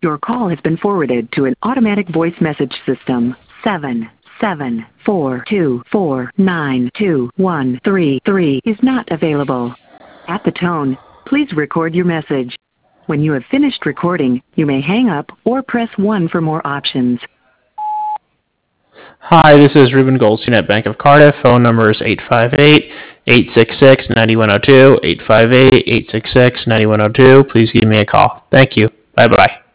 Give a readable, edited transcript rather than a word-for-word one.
Your call has been forwarded to an automatic voice message system. 774249213 is not available. At the tone, please record your message. When you have finished recording, you may hang up or press 1 for more options. Hi, this is Ruben Goldstein at Bank of Cardiff. Phone number is 858-866-9102, 858-866-9102. Please give me a call. Thank you. Bye-bye.